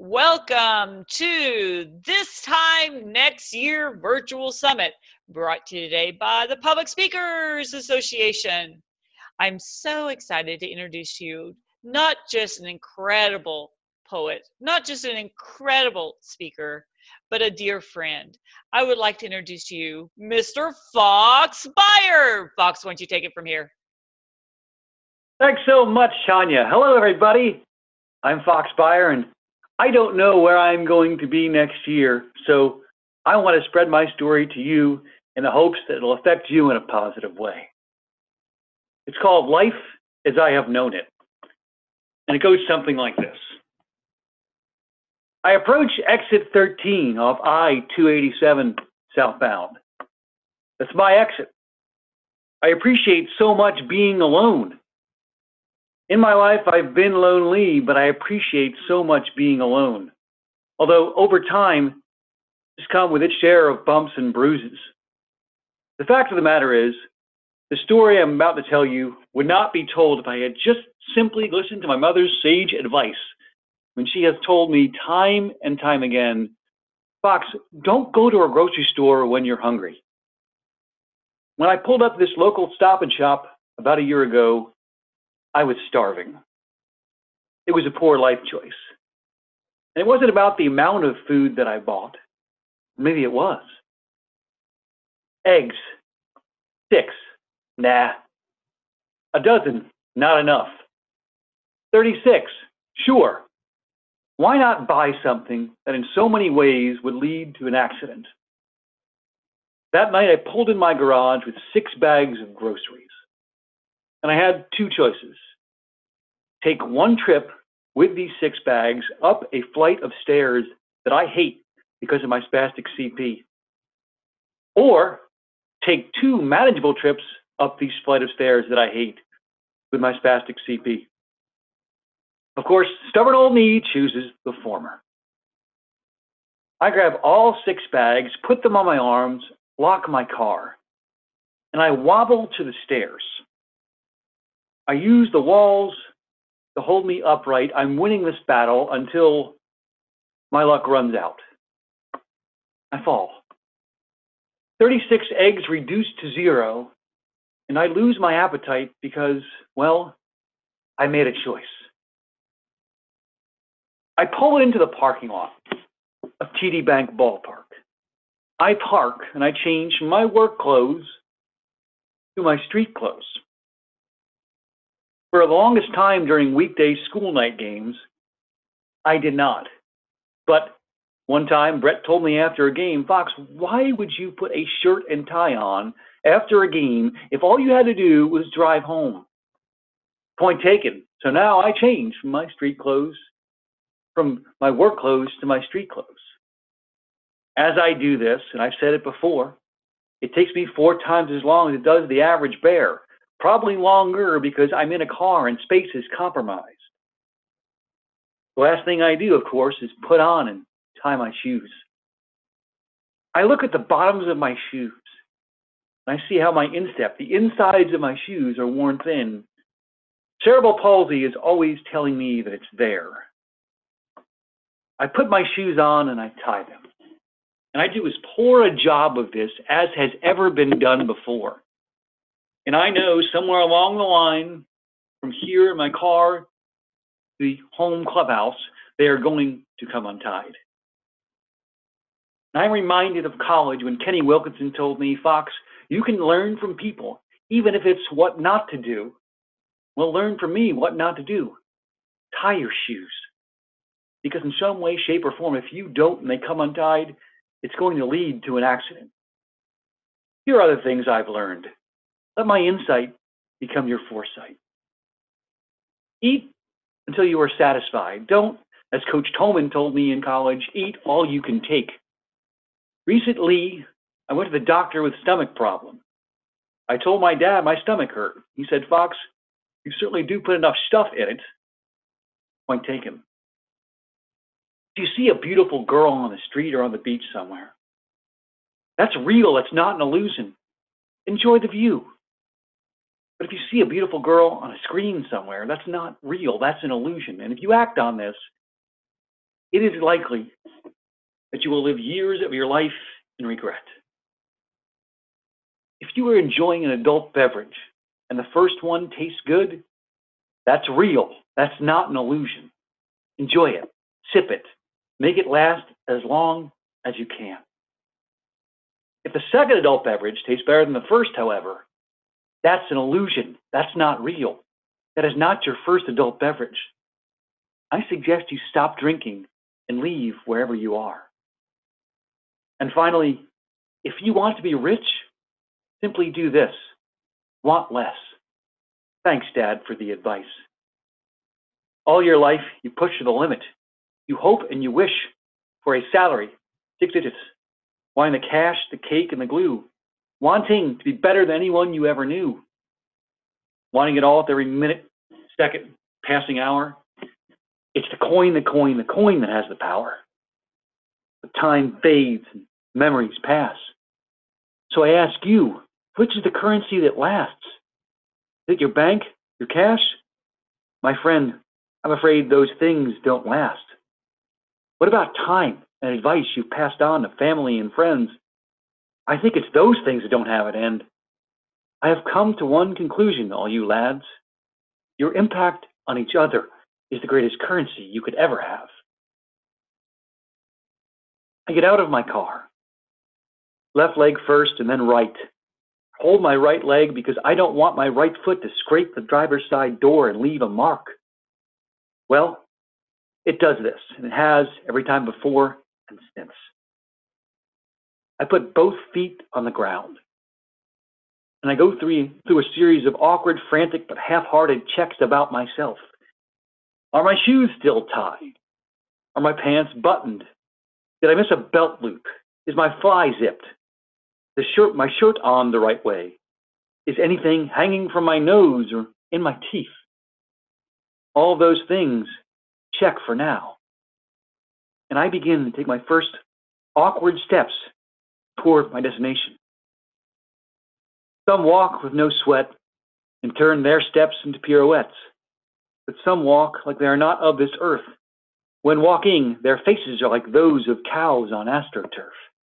Welcome to This Time Next Year Virtual Summit, brought to you today by the Public Speakers Association. I'm so excited to introduce to you not just an incredible poet, not just an incredible speaker, but a dear friend. I would like to introduce to you Mr. Fox Beyer. Fox, why don't you take it from here? Thanks so much, Tanya. Hello, everybody. I'm Fox Beyer, and I don't know where I'm going to be next year, so I want to spread my story to you in the hopes that it'll affect you in a positive way. It's called Life as I Have Known It, and it goes something like this. I approach exit 13 off I-287 southbound. That's my exit. I appreciate so much being alone. In my life, I've been lonely, but I appreciate so much being alone. Although over time, it's come with its share of bumps and bruises. The fact of the matter is, the story I'm about to tell you would not be told if I had just simply listened to my mother's sage advice when she has told me time and time again, Fox, don't go to a grocery store when you're hungry. When I pulled up this local Stop and Shop about a year ago, I was starving. It was a poor life choice. And it wasn't about the amount of food that I bought. Maybe it was. Eggs, 6, nah. A dozen, not enough. 36, sure. Why not buy something that in so many ways would lead to an accident? That night I pulled in my garage with 6 bags of groceries. And I had 2 choices. Take one trip with these 6 bags up a flight of stairs that I hate because of my spastic CP. Or take 2 manageable trips up these flight of stairs that I hate with my spastic CP. Of course, stubborn old me chooses the former. I grab all 6 bags, put them on my arms, lock my car, and I wobble to the stairs. I use the walls to hold me upright. I'm winning this battle until my luck runs out. I fall. 36 eggs reduced to 0, and I lose my appetite because, well, I made a choice. I pull into the parking lot of TD Bank Ballpark. I park and I change from my work clothes to my street clothes. For the longest time during weekday school night games, I did not. But one time, Brett told me after a game, Fox, why would you put a shirt and tie on after a game if all you had to do was drive home? Point taken. So now I change from my street clothes, from my work clothes to my street clothes. As I do this, and I've said it before, it takes me 4 times as long as it does the average bear. Probably longer because I'm in a car and space is compromised. The last thing I do, of course, is put on and tie my shoes. I look at the bottoms of my shoes, and I see how my instep, the insides of my shoes are worn thin. Cerebral palsy is always telling me that it's there. I put my shoes on and I tie them. And I do as poor a job of this as has ever been done before. And I know somewhere along the line, from here in my car to the home clubhouse, they are going to come untied. And I'm reminded of college when Kenny Wilkinson told me, Fox, you can learn from people, even if it's what not to do. Well, learn from me what not to do. Tie your shoes. Because in some way, shape, or form, if you don't and they come untied, it's going to lead to an accident. Here are other things I've learned. Let my insight become your foresight. Eat until you are satisfied. Don't, as Coach Tolman told me in college, eat all you can take. Recently, I went to the doctor with a stomach problem. I told my dad my stomach hurt. He said, Fox, you certainly do put enough stuff in it. Point taken. If you see a beautiful girl on the street or on the beach somewhere, that's real. It's not an illusion. Enjoy the view. But if you see a beautiful girl on a screen somewhere, that's not real. That's an illusion. And if you act on this, it is likely that you will live years of your life in regret. If you are enjoying an adult beverage and the first one tastes good, that's real. That's not an illusion. Enjoy it. Sip it. Make it last as long as you can. If the second adult beverage tastes better than the first, however, that's an illusion. That's not real. That is not your first adult beverage. I suggest you stop drinking and leave wherever you are. And finally, if you want to be rich, simply do this. Want less. Thanks, Dad, for the advice. All your life, you push to the limit. You hope and you wish for a salary, 6 digits, wanting the cash, the cake, and the glue, wanting to be better than anyone you ever knew, wanting it all at every minute, second, passing hour. It's the coin that has the power. But time fades and memories pass. So I ask you, which is the currency that lasts? Is it your bank, your cash? My friend, I'm afraid those things don't last. What about time and advice you've passed on to family and friends? I think it's those things that don't have an end. I have come to one conclusion, all you lads. Your impact on each other is the greatest currency you could ever have. I get out of my car. Left leg first and then right. Hold my right leg because I don't want my right foot to scrape the driver's side door and leave a mark. Well, it does this, and it has every time before and since. I put both feet on the ground, and I go through a series of awkward, frantic, but half-hearted checks about myself. Are my shoes still tied? Are my pants buttoned? Did I miss a belt loop? Is my fly zipped? My shirt on the right way? Is anything hanging from my nose or in my teeth? All those things, check for now. And I begin to take my first awkward steps toward my destination. Some walk with no sweat and turn their steps into pirouettes, but some walk like they are not of this earth. When walking, their faces are like those of cows on AstroTurf.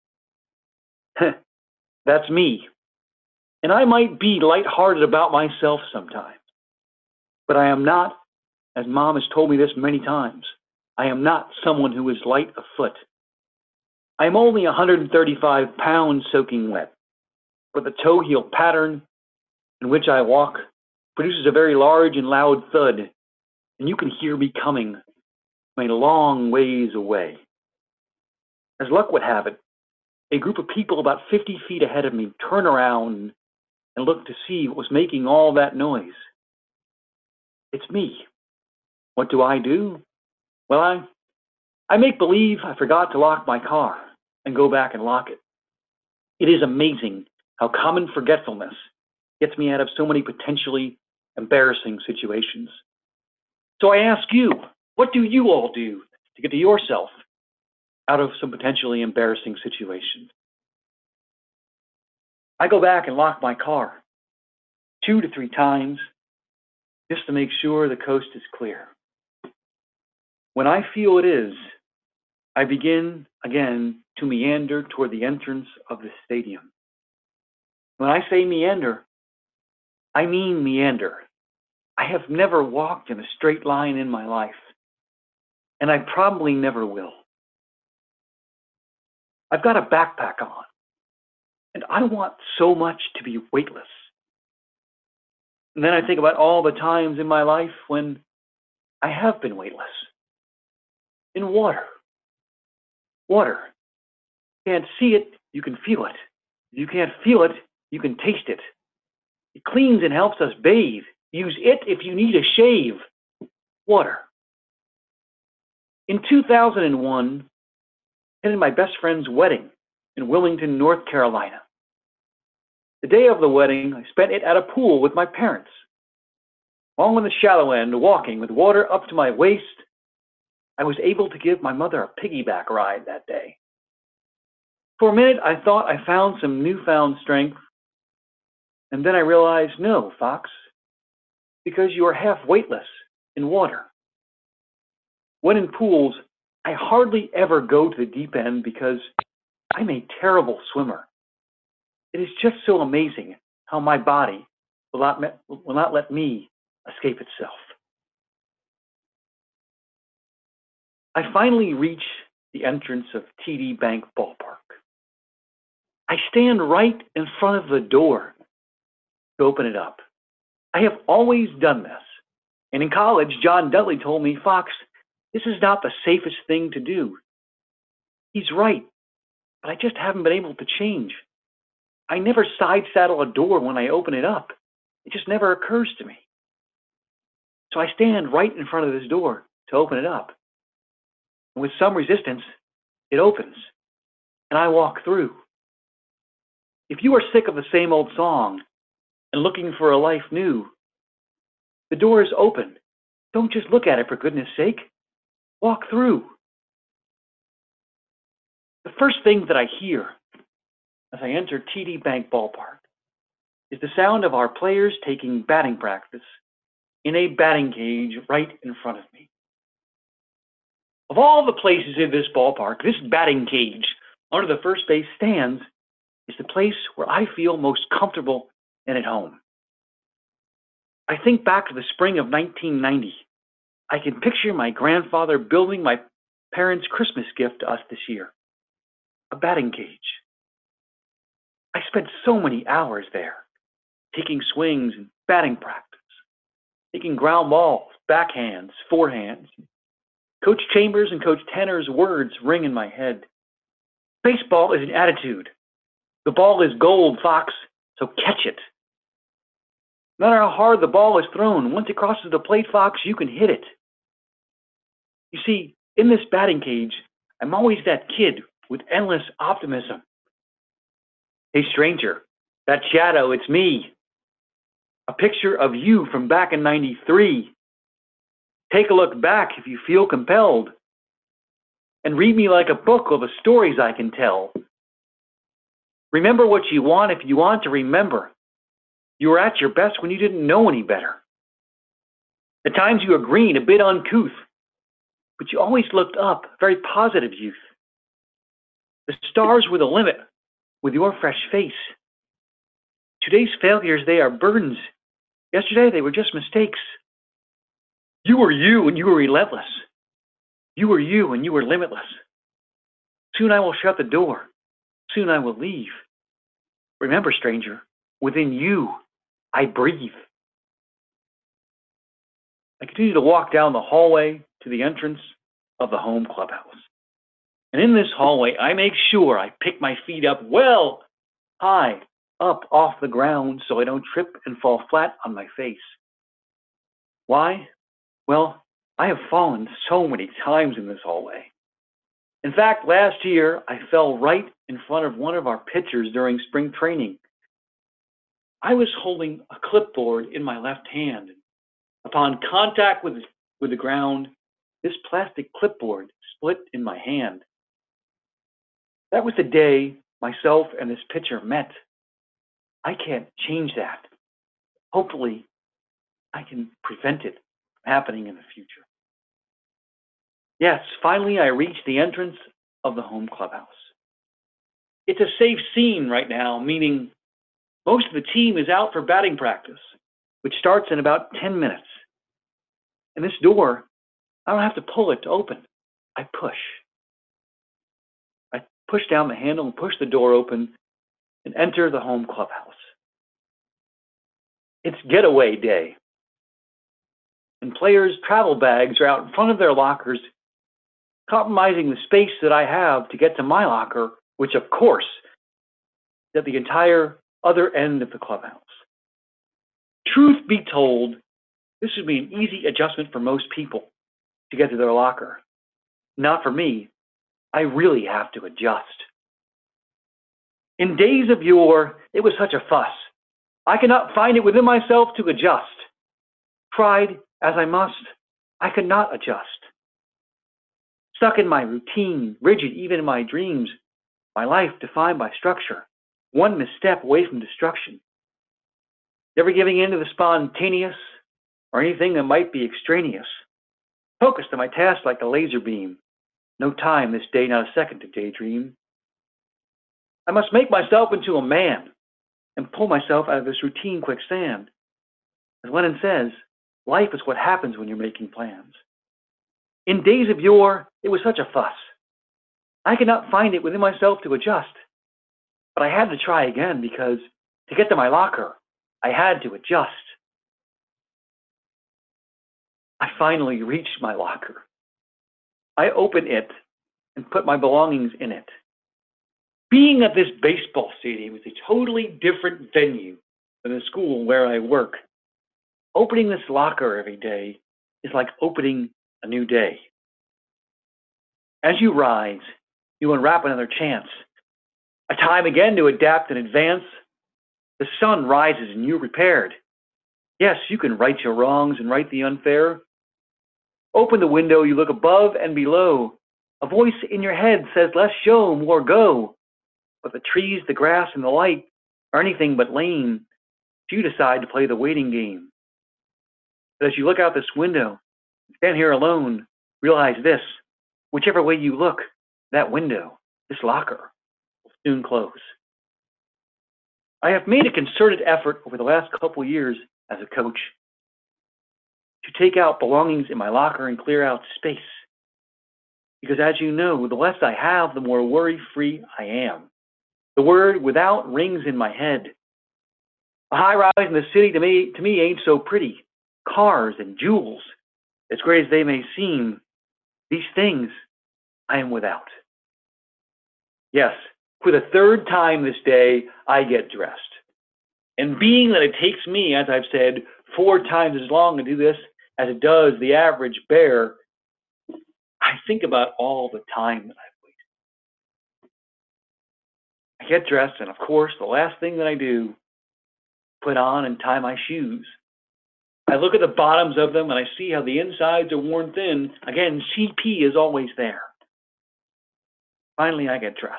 That's me. And I might be lighthearted about myself sometimes. But I am not, as Mom has told me this many times, I am not someone who is light of foot. I am only 135 pounds soaking wet. But the toe heel pattern in which I walk produces a very large and loud thud, and you can hear me coming from a long ways away. As luck would have it, a group of people about 50 feet ahead of me turn around and look to see what was making all that noise. It's me. What do? Well, I make believe I forgot to lock my car and go back and lock it. It is amazing how common forgetfulness gets me out of so many potentially embarrassing situations. So I ask you, what do you all do to get to yourself out of some potentially embarrassing situations? I go back and lock my car 2 to 3 times just to make sure the coast is clear. When I feel it is, I begin again to meander toward the entrance of the stadium. When I say meander, I mean meander. I have never walked in a straight line in my life, and I probably never will. I've got a backpack on, and I want so much to be weightless. And then I think about all the times in my life when I have been weightless. In water. Water. You can't see it, you can feel it. If you can't feel it, you can taste it. It cleans and helps us bathe. Use it if you need a shave. Water. In 2001, I attended my best friend's wedding in Wilmington, North Carolina. The day of the wedding, I spent it at a pool with my parents. Along on the shallow end, walking with water up to my waist, I was able to give my mother a piggyback ride that day. For a minute, I thought I found some newfound strength, and then I realized, no, Fox, because you are half weightless in water. When in pools, I hardly ever go to the deep end because I'm a terrible swimmer. It is just so amazing how my body will not let me escape itself. I finally reach the entrance of TD Bank Ballpark. I stand right in front of the door to open it up. I have always done this. And in college, John Dudley told me, Fox, this is not the safest thing to do. He's right, but I just haven't been able to change. I never side saddle a door when I open it up. It just never occurs to me. So I stand right in front of this door to open it up. And with some resistance, it opens, and I walk through. If you are sick of the same old song and looking for a life new, the door is open. Don't just look at it, for goodness sake. Walk through. The first thing that I hear as I enter TD Bank Ballpark is the sound of our players taking batting practice in a batting cage right in front of me. Of all the places in this ballpark, this batting cage under the first base stands is the place where I feel most comfortable and at home. I think back to the spring of 1990. I can picture my grandfather building my parents' Christmas gift to us this year, a batting cage. I spent so many hours there, taking swings and batting practice, taking ground balls, backhands, forehands. Coach Chambers and Coach Tanner's words ring in my head. Baseball is an attitude. The ball is gold, Fox, so catch it. No matter how hard the ball is thrown, once it crosses the plate, Fox, you can hit it. You see, in this batting cage, I'm always that kid with endless optimism. Hey, stranger, that shadow, it's me. A picture of you from back in '93. Take a look back if you feel compelled. And read me like a book of the stories I can tell. Remember what you want if you want to remember. You were at your best when you didn't know any better. At times you were green, a bit uncouth, but you always looked up, very positive youth. The stars were the limit with your fresh face. Today's failures, they are burdens. Yesterday, they were just mistakes. You were you and you were relentless. You were you and you were limitless. Soon I will shut the door. Soon I will leave. Remember, stranger, within you, I breathe. I continue to walk down the hallway to the entrance of the home clubhouse. And in this hallway, I make sure I pick my feet up well high up off the ground so I don't trip and fall flat on my face. Why? Well, I have fallen so many times in this hallway. In fact, last year, I fell right in front of one of our pitchers during spring training. I was holding a clipboard in my left hand. Upon contact with the ground, this plastic clipboard split in my hand. That was the day myself and this pitcher met. I can't change that. Hopefully, I can prevent it from happening in the future. Yes, finally I reached the entrance of the home clubhouse. It's a safe scene right now, meaning most of the team is out for batting practice, which starts in about 10 minutes. And this door, I don't have to pull it to open. I push. I push down the handle and push the door open and enter the home clubhouse. It's getaway day. And players' travel bags are out in front of their lockers, compromising the space that I have to get to my locker, which of course is at the entire other end of the clubhouse. Truth be told, this would be an easy adjustment for most people to get to their locker. Not for me. I really have to adjust. In days of yore, it was such a fuss. I could not find it within myself to adjust. Tried as I must, I could not adjust. Stuck in my routine, rigid even in my dreams, my life defined by structure, one misstep away from destruction. Never giving in to the spontaneous or anything that might be extraneous. Focused on my task like a laser beam. No time this day, not a second to daydream. I must make myself into a man and pull myself out of this routine quicksand. As Lenin says, life is what happens when you're making plans. In days of yore, it was such a fuss. I could not find it within myself to adjust. But I had to try again because to get to my locker, I had to adjust. I finally reached my locker. I opened it and put my belongings in it. Being at this baseball stadium is a totally different venue than the school where I work. Opening this locker every day is like opening a new day. As you rise, you unwrap another chance. A time again to adapt and advance. The sun rises and you're repaired. Yes, you can right your wrongs and right the unfair. Open the window, you look above and below. A voice in your head says, less show, more go. But the trees, the grass, and the light are anything but lame if you decide to play the waiting game. But as you look out this window, stand here alone, realize this: whichever way you look, that window, this locker, will soon close. I have made a concerted effort over the last couple years as a coach to take out belongings in my locker and clear out space. Because as you know, the less I have, the more worry-free I am. The word without rings in my head. A high rise in the city to me ain't so pretty. Cars and jewels, as great as they may seem, these things I am without. Yes, for the third time this day, I get dressed. And being that it takes me, as I've said, 4 times as long to do this as it does the average bear, I think about all the time that I've wasted. I get dressed, and of course, the last thing that I do, put on and tie my shoes. I look at the bottoms of them, and I see how the insides are worn thin. Again, CP is always there. Finally, I get dressed.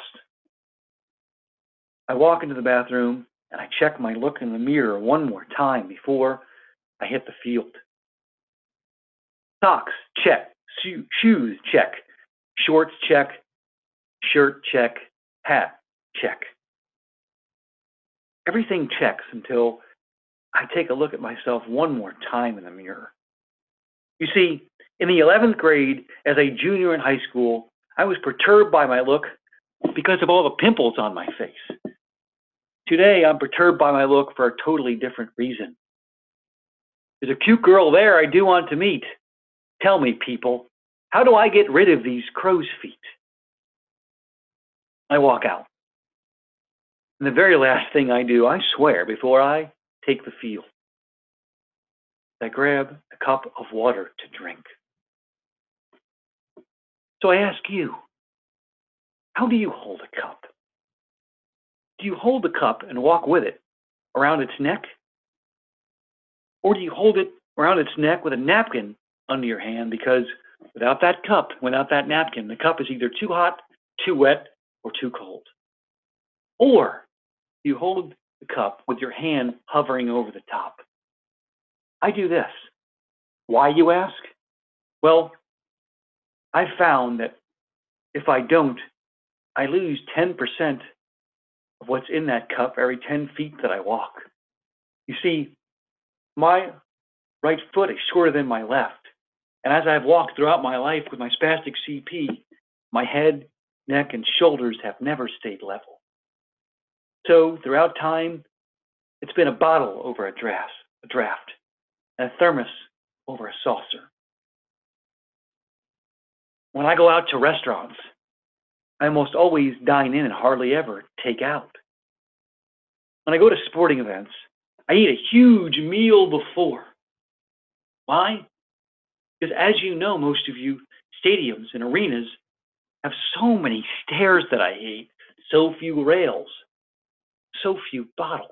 I walk into the bathroom, and I check my look in the mirror one more time before I hit the field. Socks, check. Shoes, check. Shorts, check. Shirt, check. Hat, check. Everything checks until I take a look at myself one more time in the mirror. You see, in the 11th grade, as a junior in high school, I was perturbed by my look because of all the pimples on my face. Today, I'm perturbed by my look for a totally different reason. There's a cute girl there I do want to meet. Tell me, people, how do I get rid of these crow's feet? I walk out. And the very last thing I do, I swear, before I take the field, I grab a cup of water to drink. So I ask you, how do you hold a cup? Do you hold the cup and walk with it around its neck? Or do you hold it around its neck with a napkin under your hand, because without that cup, without that napkin, the cup is either too hot, too wet, or too cold? Or you hold the cup with your hand hovering over the top? I do this. Why, you ask? Well, I've found that if I don't, I lose 10% of what's in that cup every 10 feet that I walk. You see, my right foot is shorter than my left. And as I've walked throughout my life with my spastic CP, my head, neck, and shoulders have never stayed level. So throughout time, it's been a bottle over a draft, and a thermos over a saucer. When I go out to restaurants, I almost always dine in and hardly ever take out. When I go to sporting events, I eat a huge meal before. Why? Because as you know, most of you, stadiums and arenas have so many stairs that I hate, so few rails, so few bottles.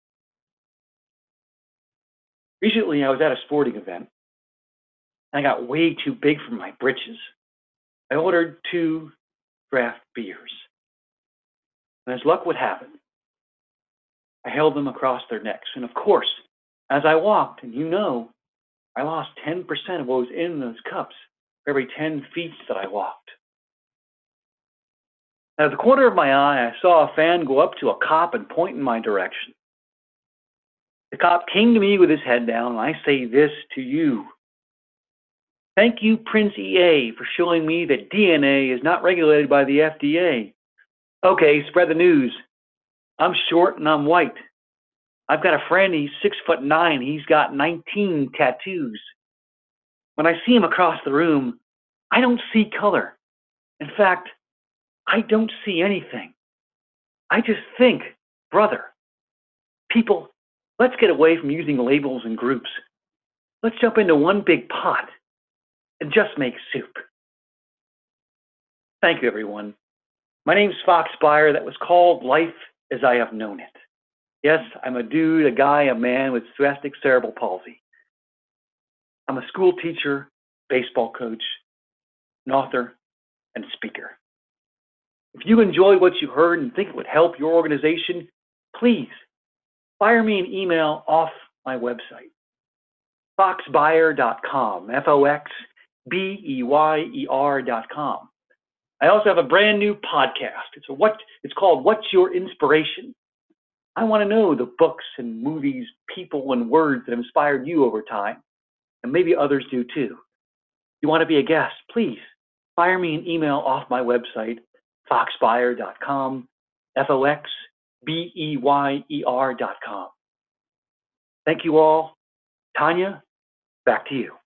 Recently, I was at a sporting event, and I got way too big for my britches. I ordered 2 draft beers. And as luck would have it, I held them across their necks. And of course, as I walked, and you know, I lost 10% of what was in those cups for every 10 feet that I walked. Out of the corner of my eye, I saw a fan go up to a cop and point in my direction. The cop came to me with his head down, and I say this to you. Thank you, Prince EA, for showing me that DNA is not regulated by the FDA. Okay, spread the news. I'm short and I'm white. I've got a friend, he's 6'9". He's got 19 tattoos. When I see him across the room, I don't see color. In fact, I don't see anything. I just think, brother, people, let's get away from using labels and groups. Let's jump into one big pot and just make soup. Thank you, everyone. My name's Fox Beyer. That was called Life as I Have Known It. Yes, I'm a dude, a guy, a man with spastic cerebral palsy. I'm a school teacher, baseball coach, an author, and speaker. If you enjoyed what you heard and think it would help your organization, please fire me an email off my website, foxbeyer.com, FOXBEYER.com. I also have a brand new podcast. It's called What's Your Inspiration? I want to know the books and movies, people, and words that have inspired you over time, and maybe others do too. If you want to be a guest, please fire me an email off my website, foxbeyer.com, FOXBEYER.com. Thank you all. Tanya, back to you.